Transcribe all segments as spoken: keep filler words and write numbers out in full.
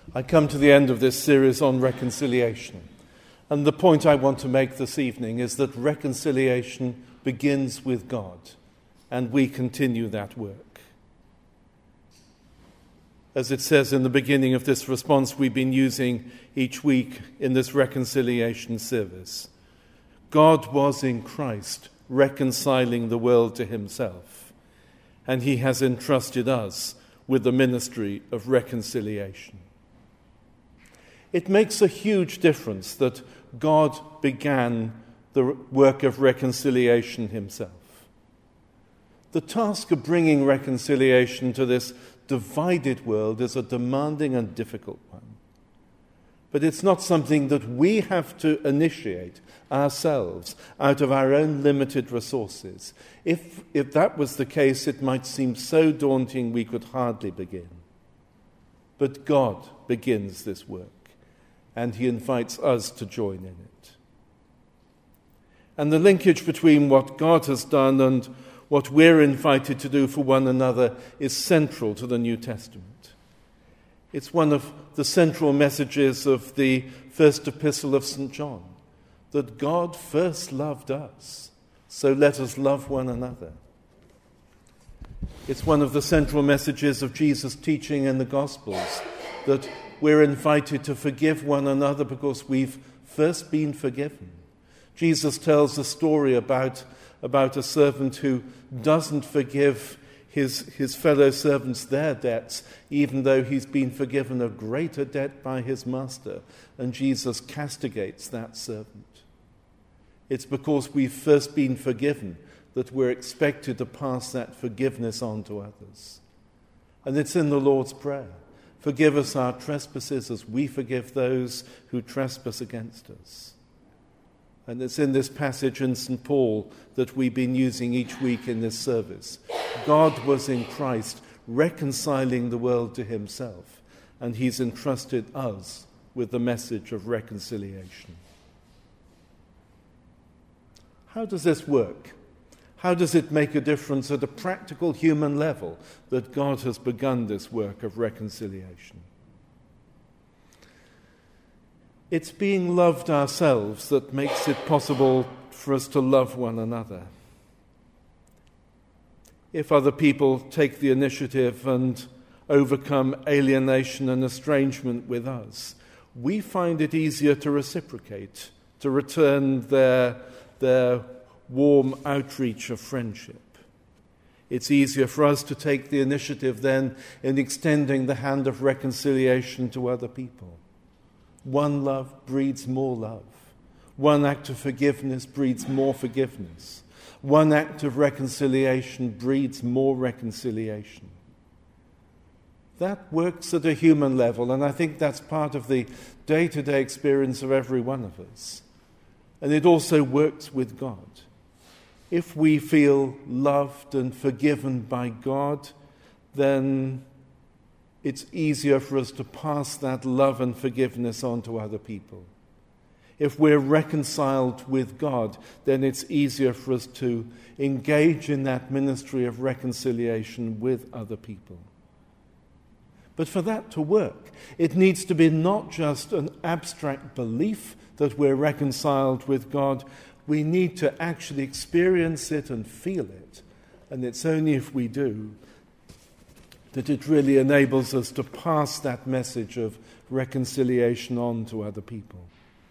I come to the end of this series on reconciliation. And the point I want to make this evening is that reconciliation begins with God, and we continue that work. As it says in the beginning of this response we've been using each week in this reconciliation service, God was in Christ reconciling the world to himself, and he has entrusted us with the ministry of reconciliation. It makes a huge difference that God began the work of reconciliation himself. The task of bringing reconciliation to this divided world is a demanding and difficult one. But it's not something that we have to initiate ourselves out of our own limited resources. If, if that was the case, it might seem so daunting we could hardly begin. But God begins this work, and he invites us to join in it. And the linkage between what God has done and what we're invited to do for one another is central to the New Testament. It's one of the central messages of the first epistle of Saint John, that God first loved us, so let us love one another. It's one of the central messages of Jesus' teaching in the Gospels, that we're invited to forgive one another because we've first been forgiven. Jesus tells a story about, about a servant who doesn't forgive his, his fellow servants their debts, even though he's been forgiven a greater debt by his master, and Jesus castigates that servant. It's because we've first been forgiven that we're expected to pass that forgiveness on to others. And it's in the Lord's Prayer. Forgive us our trespasses as we forgive those who trespass against us. And it's in this passage in Saint Paul that we've been using each week in this service. God was in Christ reconciling the world to himself, and he's entrusted us with the message of reconciliation. How does this work? How does it make a difference at a practical human level that God has begun this work of reconciliation? It's being loved ourselves that makes it possible for us to love one another. If other people take the initiative and overcome alienation and estrangement with us, we find it easier to reciprocate, to return their, their warm outreach of friendship. It's easier for us to take the initiative then in extending the hand of reconciliation to other people. One love breeds more love. One act of forgiveness breeds more forgiveness. One act of reconciliation breeds more reconciliation. That works at a human level, and I think that's part of the day-to-day experience of every one of us. And it also works with God. If we feel loved and forgiven by God, then it's easier for us to pass that love and forgiveness on to other people. If we're reconciled with God, then it's easier for us to engage in that ministry of reconciliation with other people. But for that to work, it needs to be not just an abstract belief that we're reconciled with God. We need to actually experience it and feel it. And it's only if we do that it really enables us to pass that message of reconciliation on to other people.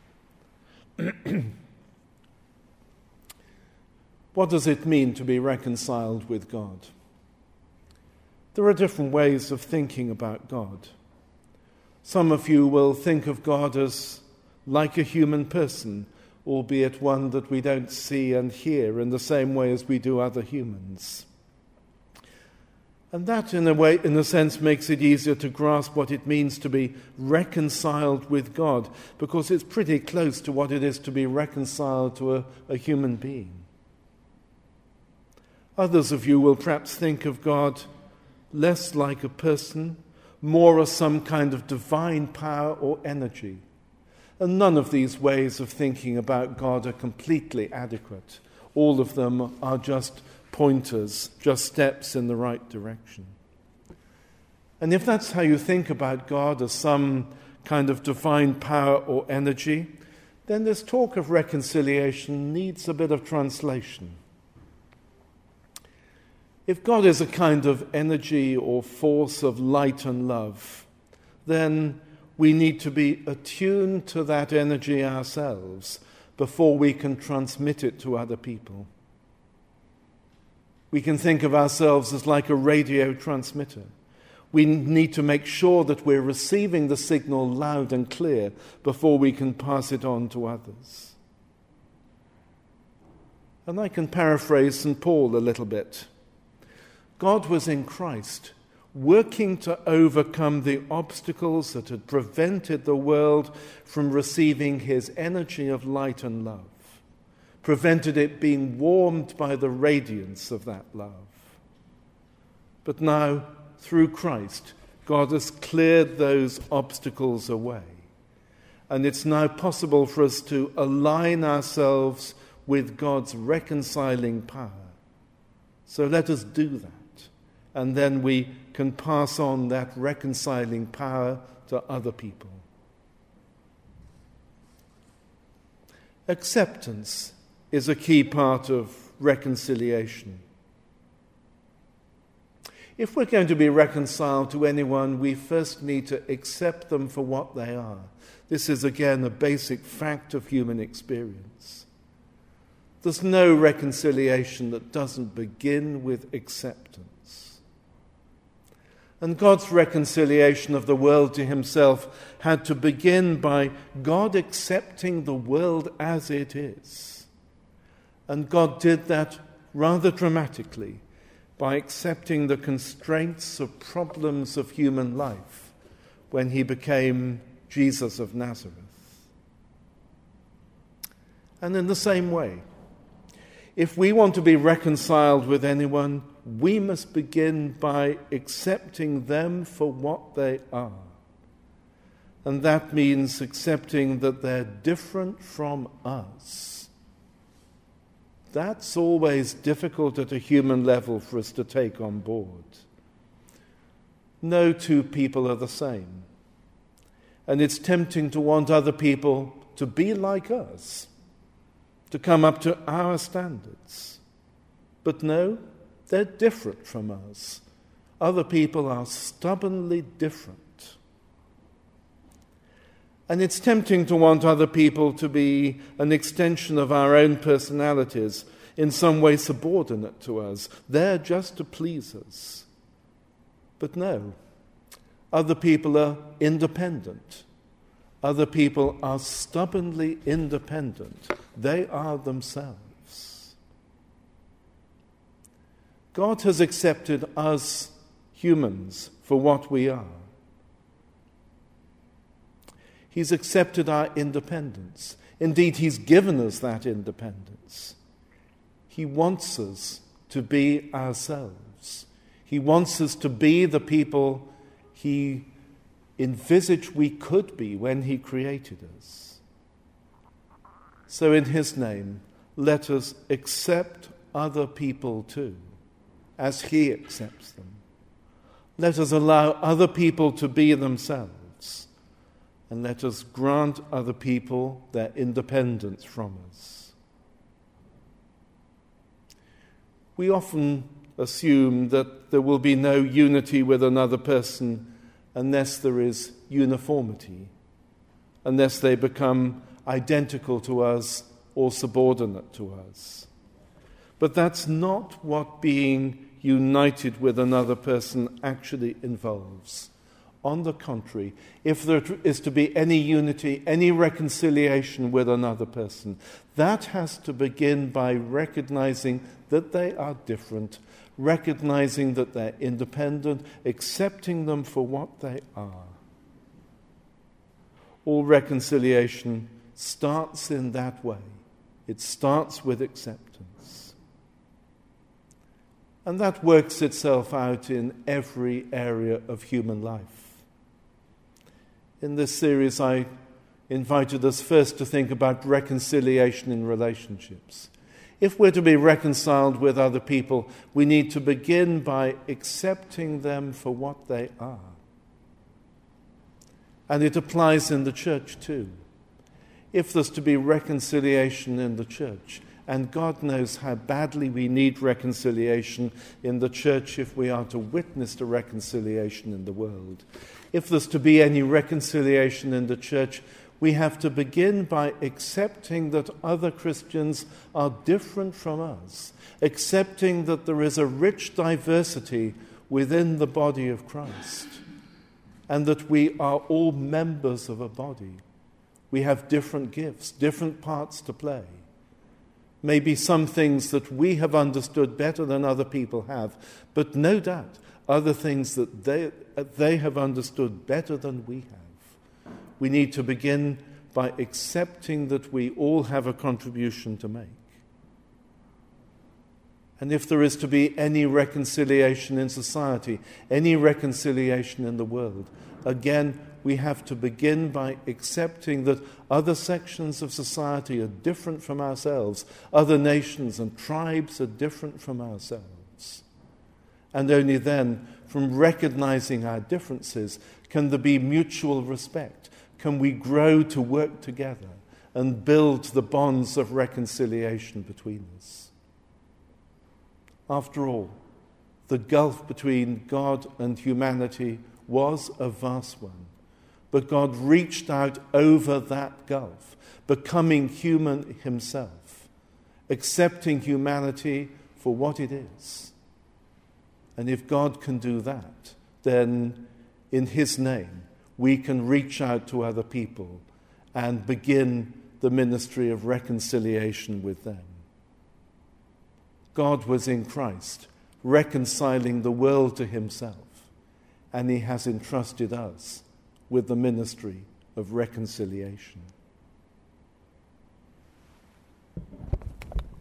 What does it mean to be reconciled with God? There are different ways of thinking about God. Some of you will think of God as like a human person, albeit one that we don't see and hear in the same way as we do other humans. And that, in a way, in a sense, makes it easier to grasp what it means to be reconciled with God, because it's pretty close to what it is to be reconciled to a, a human being. Others of you will perhaps think of God less like a person, more as some kind of divine power or energy. And none of these ways of thinking about God are completely adequate. All of them are just pointers, just steps in the right direction. And if that's how you think about God as some kind of divine power or energy, then this talk of reconciliation needs a bit of translation. If God is a kind of energy or force of light and love, then we need to be attuned to that energy ourselves before we can transmit it to other people. We can think of ourselves as like a radio transmitter. We need to make sure that we're receiving the signal loud and clear before we can pass it on to others. And I can paraphrase Saint Paul a little bit. God was in Christ, working to overcome the obstacles that had prevented the world from receiving his energy of light and love, prevented it being warmed by the radiance of that love. But now, through Christ, God has cleared those obstacles away. And it's now possible for us to align ourselves with God's reconciling power. So let us do that. And then we can pass on that reconciling power to other people. Acceptance is a key part of reconciliation. If we're going to be reconciled to anyone, we first need to accept them for what they are. This is, again, a basic fact of human experience. There's no reconciliation that doesn't begin with acceptance. And God's reconciliation of the world to himself had to begin by God accepting the world as it is. And God did that rather dramatically, by accepting the constraints of problems of human life when he became Jesus of Nazareth. And in the same way, if we want to be reconciled with anyone, we must begin by accepting them for what they are. And that means accepting that they're different from us. That's always difficult at a human level for us to take on board. No two people are the same. And it's tempting to want other people to be like us, to come up to our standards. But no, they're different from us. Other people are stubbornly different. And it's tempting to want other people to be an extension of our own personalities, in some way subordinate to us. They're just to please us. But no, other people are independent. Other people are stubbornly independent. They are themselves. God has accepted us humans for what we are. He's accepted our independence. Indeed, he's given us that independence. He wants us to be ourselves. He wants us to be the people he envisaged we could be when he created us. So in his name, let us accept other people too, as he accepts them. Let us allow other people to be themselves. And let us grant other people their independence from us. We often assume that there will be no unity with another person unless there is uniformity, unless they become identical to us or subordinate to us. But that's not what being united with another person actually involves. On the contrary, if there is to be any unity, any reconciliation with another person, that has to begin by recognizing that they are different, recognizing that they're independent, accepting them for what they are. All reconciliation starts in that way. It starts with acceptance. And that works itself out in every area of human life. In this series, I invited us first to think about reconciliation in relationships. If we're to be reconciled with other people, we need to begin by accepting them for what they are. And it applies in the church too. If there's to be reconciliation in the church, and God knows how badly we need reconciliation in the church if we are to witness to reconciliation in the world. If there's to be any reconciliation in the church, we have to begin by accepting that other Christians are different from us, accepting that there is a rich diversity within the body of Christ, and that we are all members of a body. We have different gifts, different parts to play. Maybe some things that we have understood better than other people have, but no doubt other things that they, they have understood better than we have. We need to begin by accepting that we all have a contribution to make. And if there is to be any reconciliation in society, any reconciliation in the world, again, we have to begin by accepting that other sections of society are different from ourselves. Other nations and tribes are different from ourselves. And only then, from recognizing our differences, can there be mutual respect. Can we grow to work together and build the bonds of reconciliation between us? After all, the gulf between God and humanity was a vast one. But God reached out over that gulf, becoming human himself, accepting humanity for what it is. And if God can do that, then in his name we can reach out to other people and begin the ministry of reconciliation with them. God was in Christ, reconciling the world to himself, and he has entrusted us with the ministry of reconciliation.